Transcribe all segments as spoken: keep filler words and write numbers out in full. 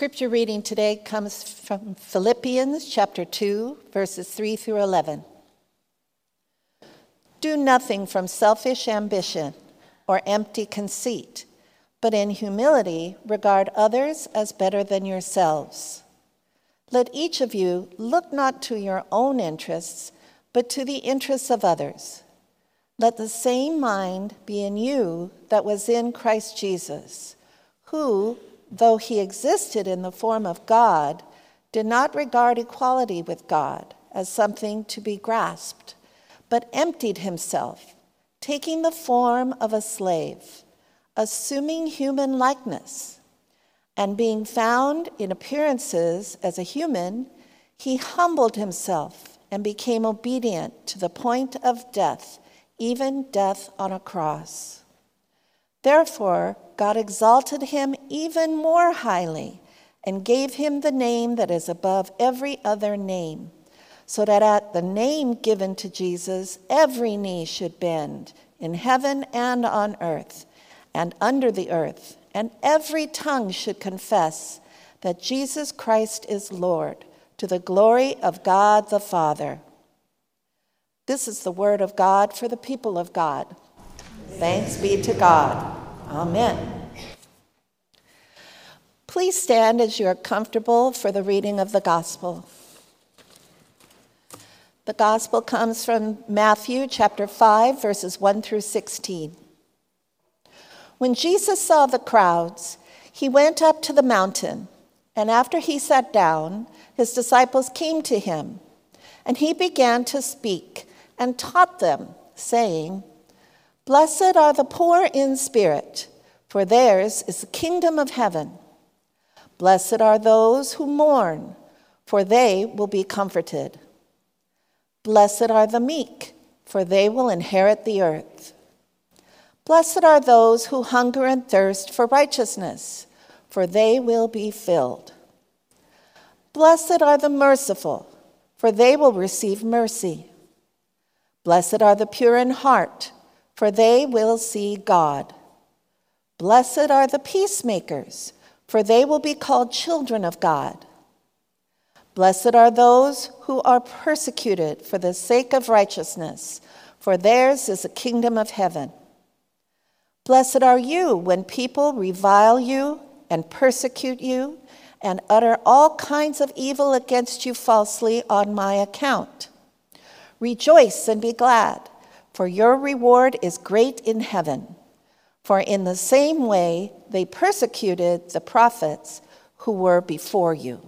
scripture reading today comes from Philippians chapter two, verses three through eleven. Do nothing from selfish ambition or empty conceit, but in humility regard others as better than yourselves. Let each of you look not to your own interests, but to the interests of others. Let the same mind be in you that was in Christ Jesus, who, though he existed in the form of God, did not regard equality with God as something to be grasped, but emptied himself, taking the form of a slave, assuming human likeness, and being found in appearances as a human, he humbled himself and became obedient to the point of death, even death on a cross. Therefore, God exalted him even more highly and gave him the name that is above every other name, so that at the name given to Jesus, every knee should bend in heaven and on earth and under the earth, and every tongue should confess that Jesus Christ is Lord, to the glory of God the Father. This is the word of God for the people of God. Thanks be to God. Amen. Please stand as you are comfortable for the reading of the gospel. The gospel comes from Matthew chapter five, verses one through sixteen. When Jesus saw the crowds, he went up to the mountain, and after he sat down, his disciples came to him, and he began to speak and taught them, saying, Blessed are the poor in spirit, for theirs is the kingdom of heaven. Blessed are those who mourn, for they will be comforted. Blessed are the meek, for they will inherit the earth. Blessed are those who hunger and thirst for righteousness, for they will be filled. Blessed are the merciful, for they will receive mercy. Blessed are the pure in heart, for they will see God. Blessed are the peacemakers, for they will be called children of God. Blessed are those who are persecuted for the sake of righteousness, for theirs is the kingdom of heaven. Blessed are you when people revile you and persecute you and utter all kinds of evil against you falsely on my account. Rejoice and be glad, for your reward is great in heaven. For in the same way they persecuted the prophets who were before you.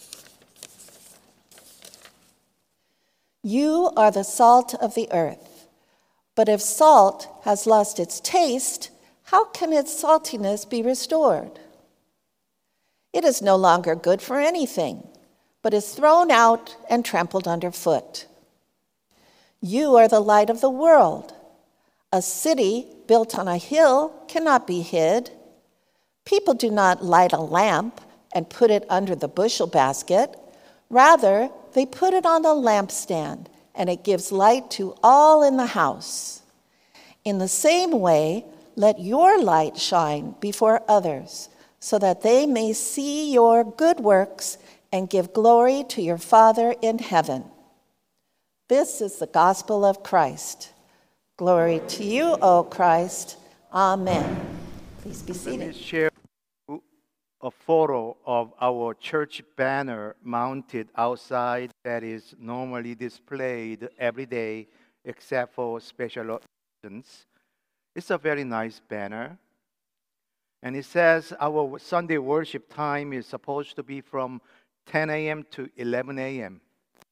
You are the salt of the earth, but if salt has lost its taste, how can its saltiness be restored? It is no longer good for anything, but is thrown out and trampled underfoot. You are the light of the world. A city built on a hill cannot be hid. People do not light a lamp and put it under the bushel basket. Rather, they put it on the lampstand, and it gives light to all in the house. In the same way, let your light shine before others, so that they may see your good works and give glory to your Father in heaven. This is the gospel of Christ. Glory to you, O Christ. Amen. Please be seated. Let me share a photo of our church banner mounted outside that is normally displayed every day except for special occasions. It's a very nice banner. And it says our Sunday worship time is supposed to be from ten a.m. to eleven a.m.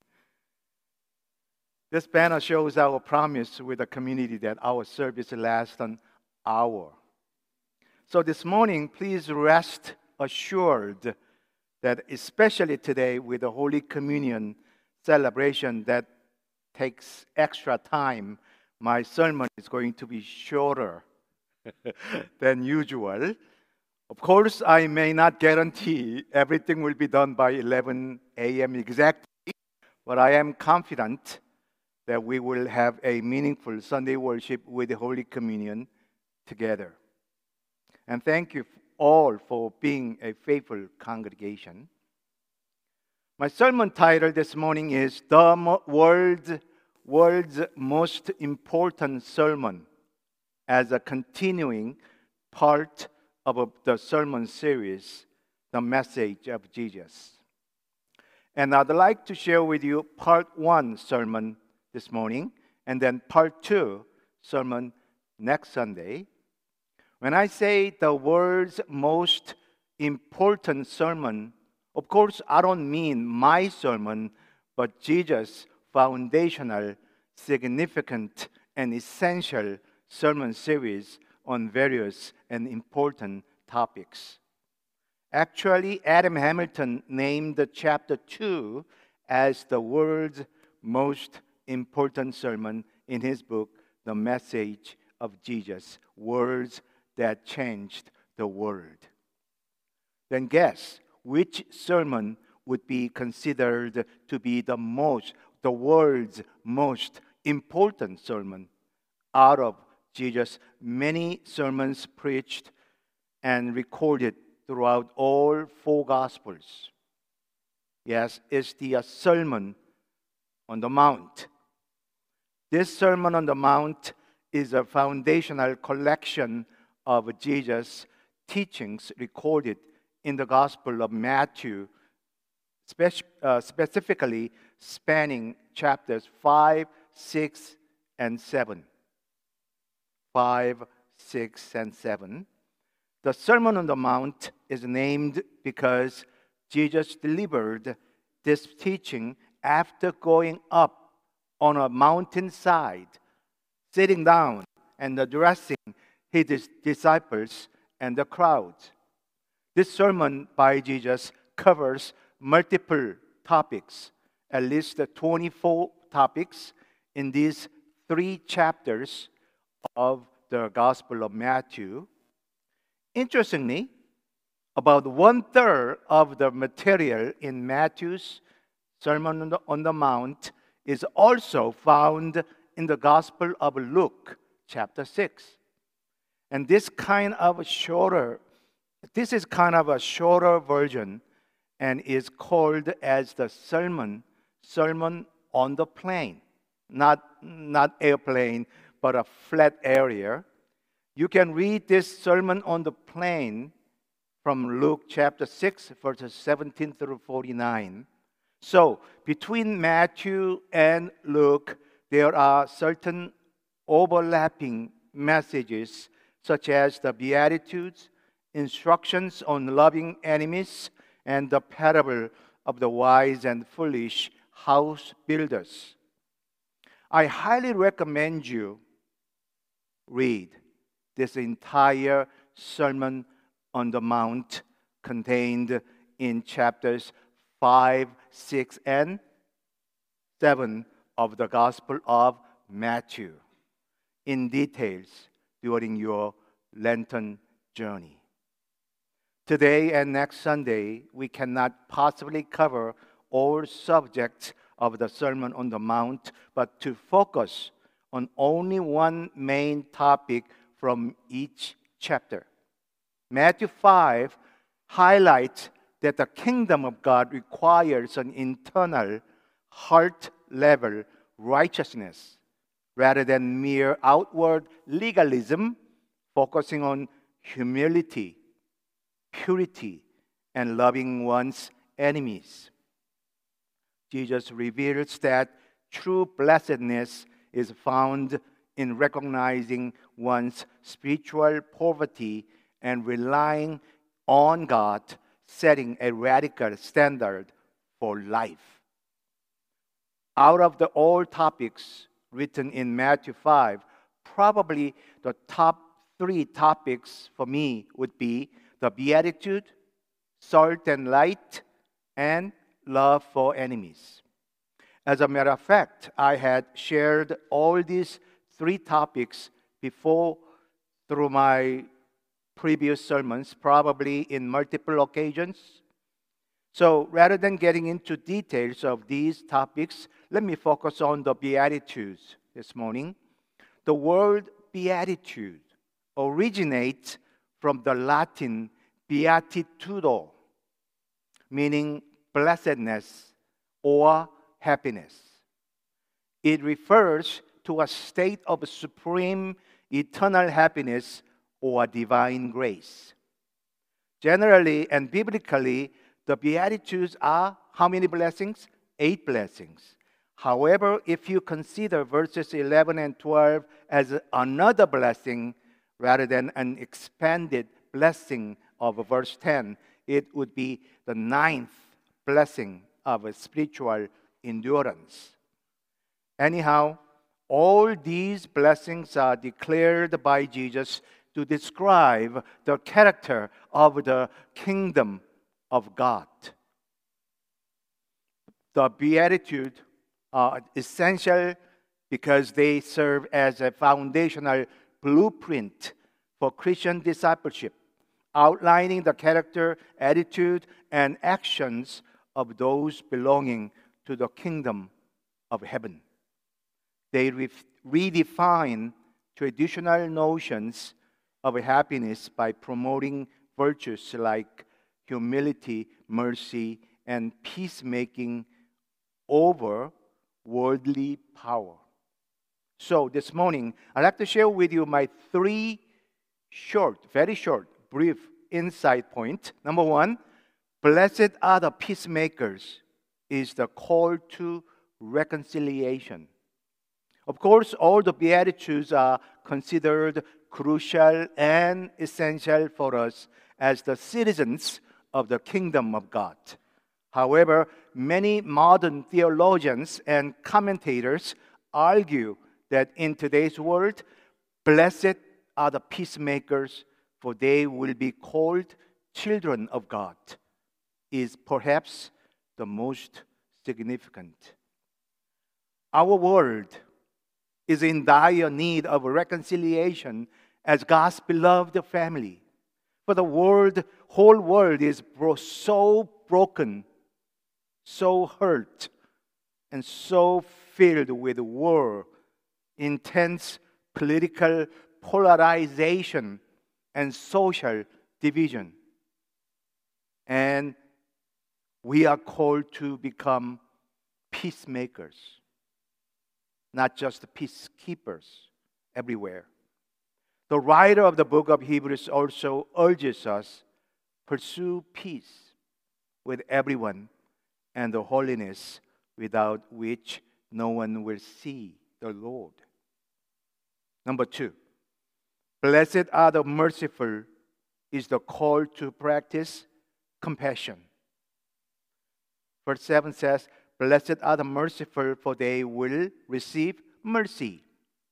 This banner shows our promise with the community that our service lasts an hour. So this morning, please rest assured that especially today with the Holy Communion celebration that takes extra time, my sermon is going to be shorter than usual. Of course, I may not guarantee everything will be done by eleven a.m. exactly, but I am confident that we will have a meaningful Sunday worship with the Holy Communion together. And thank you all for being a faithful congregation. My sermon title this morning is The Mo- World's, World's Most Important Sermon, as a continuing part of the sermon series, The Message of Jesus. And I'd like to share with you part one sermon this morning, and then part two sermon next Sunday. When I say the world's most important sermon, of course, I don't mean my sermon, but Jesus' foundational, significant, and essential sermon series on various and important topics. Actually, Adam Hamilton named the chapter two as the world's most important sermon in his book, The Message of Jesus, Words that Changed the World. Then guess which sermon would be considered to be the most, the world's most important sermon out of Jesus' many sermons preached and recorded throughout all four Gospels. Yes, it's the uh, Sermon on the Mount. This Sermon on the Mount is a foundational collection of Jesus' teachings recorded in the Gospel of Matthew, spe- uh, specifically spanning chapters five, six, and seven. five, six, and seven. The Sermon on the Mount is named because Jesus delivered this teaching after going up on a mountainside, sitting down and addressing his disciples and the crowds. This sermon by Jesus covers multiple topics, at least twenty-four topics in these three chapters of the Gospel of Matthew. Interestingly, about one-third of the material in Matthew's Sermon on the, on the Mount is also found in the Gospel of Luke, chapter six. And this kind of shorter, this is kind of a shorter version and is called as the sermon, sermon on the plain. Not, not airplane, but a flat area. You can read this sermon on the plain from Luke chapter six, verses seventeen through forty-nine. So, between Matthew and Luke, there are certain overlapping messages, such as the Beatitudes, instructions on loving enemies, and the parable of the wise and foolish house builders. I highly recommend you read this entire Sermon on the Mount contained in chapters five, six, and seven of the Gospel of Matthew in details during your Lenten journey. Today and next Sunday, we cannot possibly cover all subjects of the Sermon on the Mount, but to focus on only one main topic from each chapter. Matthew five highlights that the kingdom of God requires an internal, heart-level righteousness rather than mere outward legalism, focusing on humility, purity, and loving one's enemies. Jesus reveals that true blessedness is found in recognizing one's spiritual poverty and relying on God, setting a radical standard for life. Out of the all topics written in Matthew five, probably the top three topics for me would be the Beatitude, salt and light, and love for enemies. As a matter of fact, I had shared all these three topics before through my previous sermons, probably in multiple occasions. So rather than getting into details of these topics, let me focus on the Beatitudes this morning. The word beatitude originates from the Latin beatitudo, meaning blessedness or happiness. It refers to a state of supreme eternal happiness or divine grace. Generally and biblically, the Beatitudes are how many blessings? Eight blessings. However, if you consider verses eleven and twelve as another blessing rather than an expanded blessing of verse ten, it would be the ninth blessing of spiritual endurance. Anyhow, all these blessings are declared by Jesus to describe the character of the kingdom of God. The Beatitudes are essential because they serve as a foundational blueprint for Christian discipleship, outlining the character, attitude, and actions of those belonging to the kingdom of heaven. They re- redefine traditional notions of happiness by promoting virtues like humility, mercy, and peacemaking over worldly power. So this morning, I'd like to share with you my three short, very short, brief insight points. Number one, blessed are the peacemakers is the call to reconciliation. Of course, all the Beatitudes are considered crucial and essential for us as the citizens of the kingdom of God. However, many modern theologians and commentators argue that in today's world, blessed are the peacemakers, for they will be called children of God, is perhaps the most significant. Our world is in dire need of reconciliation as God's beloved family. For the world, whole world is bro- so broken, so hurt, and so filled with war, intense political polarization, and social division. And we are called to become peacemakers, not just peacekeepers everywhere. The writer of the book of Hebrews also urges us pursue peace with everyone and the holiness without which no one will see the Lord. Number two, blessed are the merciful is the call to practice compassion. Verse seven says, blessed are the merciful, for they will receive mercy.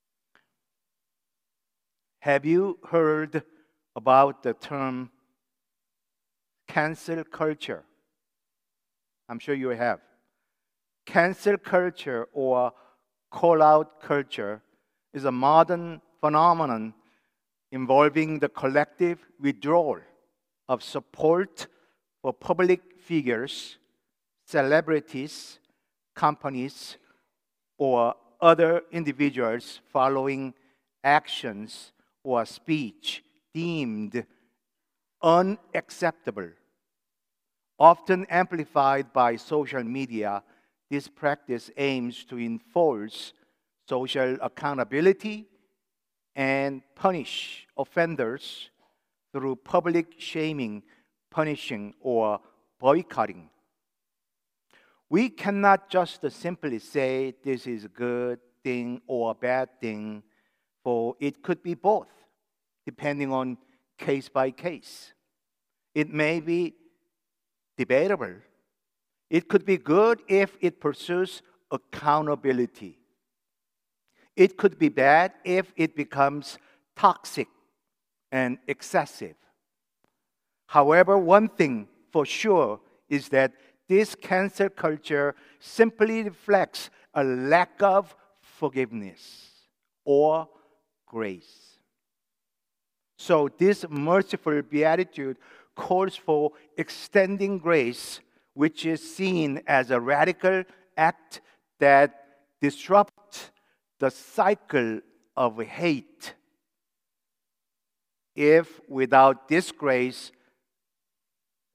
Have you heard about the term cancel culture? I'm sure you have. Cancel culture or call-out culture is a modern phenomenon involving the collective withdrawal of support for public figures, celebrities, companies, or other individuals following actions or speech deemed unacceptable. Often amplified by social media, this practice aims to enforce social accountability and punish offenders through public shaming, punishing, or boycotting. We cannot just simply say this is a good thing or a bad thing, for it could be both, depending on case by case. It may be debatable. It could be good if it pursues accountability. It could be bad if it becomes toxic and excessive. However, one thing for sure is that this cancel culture simply reflects a lack of forgiveness or grace. So this merciful beatitude calls for extending grace, which is seen as a radical act that disrupts the cycle of hate. If without this grace,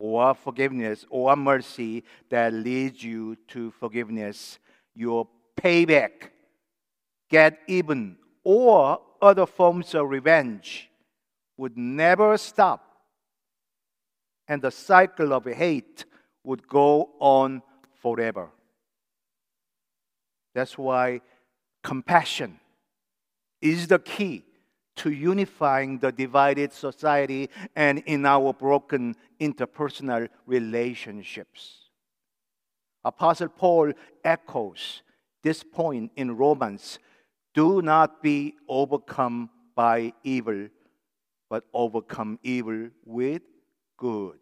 or forgiveness or mercy that leads you to forgiveness, your payback, get even, or other forms of revenge would never stop. And the cycle of hate would go on forever. That's why compassion is the key to unifying the divided society and in our broken interpersonal relationships. Apostle Paul echoes this point in Romans. Do not be overcome by evil, but overcome evil with good.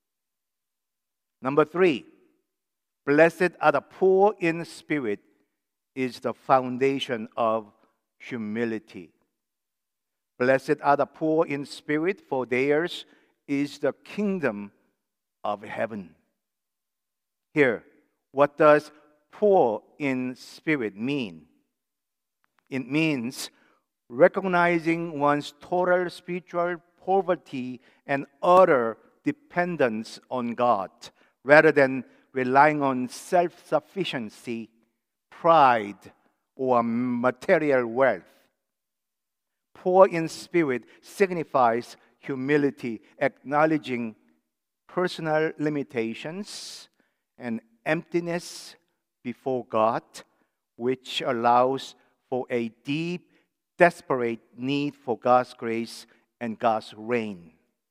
Number three, blessed are the poor in spirit is the foundation of humility. Blessed are the poor in spirit, for theirs is the kingdom of heaven. Here, what does poor in spirit mean? It means recognizing one's total spiritual poverty and utter dependence on God, rather than relying on self-sufficiency, pride, or material wealth. Poor in spirit signifies humility, acknowledging personal limitations and emptiness before God, which allows for a deep, desperate need for God's grace and God's reign.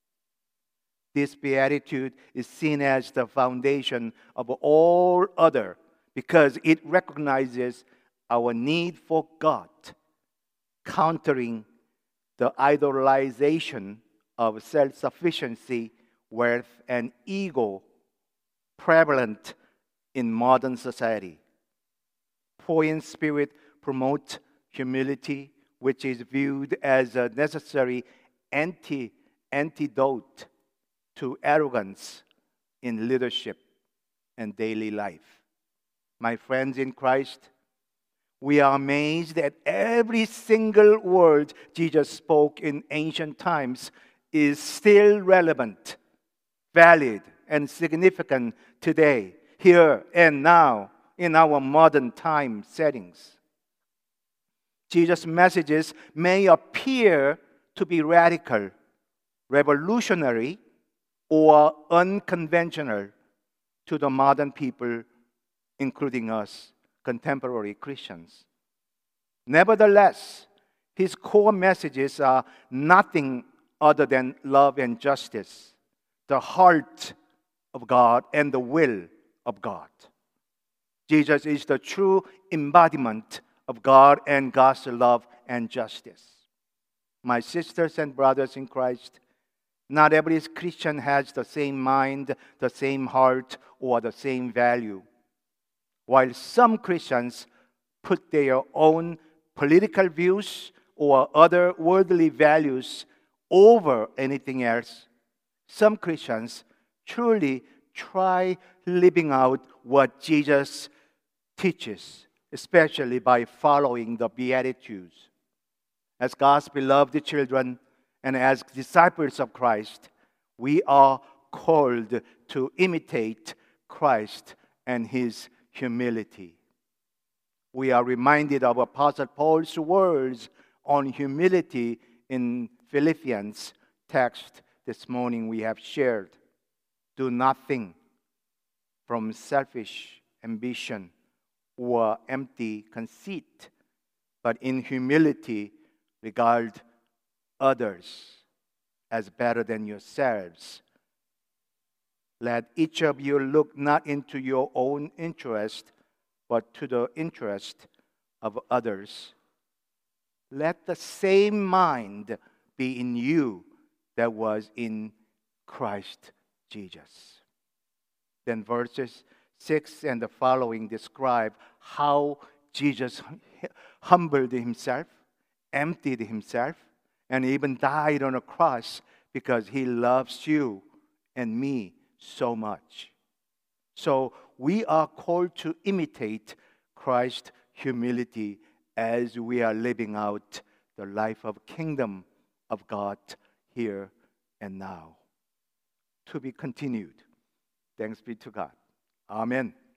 This beatitude is seen as the foundation of all other because it recognizes our need for God, countering the idolization of self-sufficiency, wealth, and ego prevalent in modern society. Poor in spirit promote humility, which is viewed as a necessary anti, antidote to arrogance in leadership and daily life. My friends in Christ, we are amazed that every single word Jesus spoke in ancient times is still relevant, valid, and significant today, here and now, in our modern time settings. Jesus' messages may appear to be radical, revolutionary, or unconventional to the modern people, including us, contemporary Christians. Nevertheless, his core messages are nothing other than love and justice, the heart of God and the will of God. Jesus is the true embodiment of God and God's love and justice. My sisters and brothers in Christ, not every Christian has the same mind, the same heart, or the same value. While some Christians put their own political views or other worldly values over anything else, some Christians truly try living out what Jesus teaches, especially by following the Beatitudes. As God's beloved children and as disciples of Christ, we are called to imitate Christ and his humility. We are reminded of Apostle Paul's words on humility in Philippians text this morning we have shared. Do nothing from selfish ambition or empty conceit, but in humility regard others as better than yourselves. Let each of you look not into your own interest, but to the interest of others. Let the same mind be in you that was in Christ Jesus. Then verses six and the following describe how Jesus humbled himself, emptied himself, and even died on a cross because he loves you and me so much. So we are called to imitate Christ's humility as we are living out the life of kingdom of God here and now. To be continued. Thanks be to God. Amen.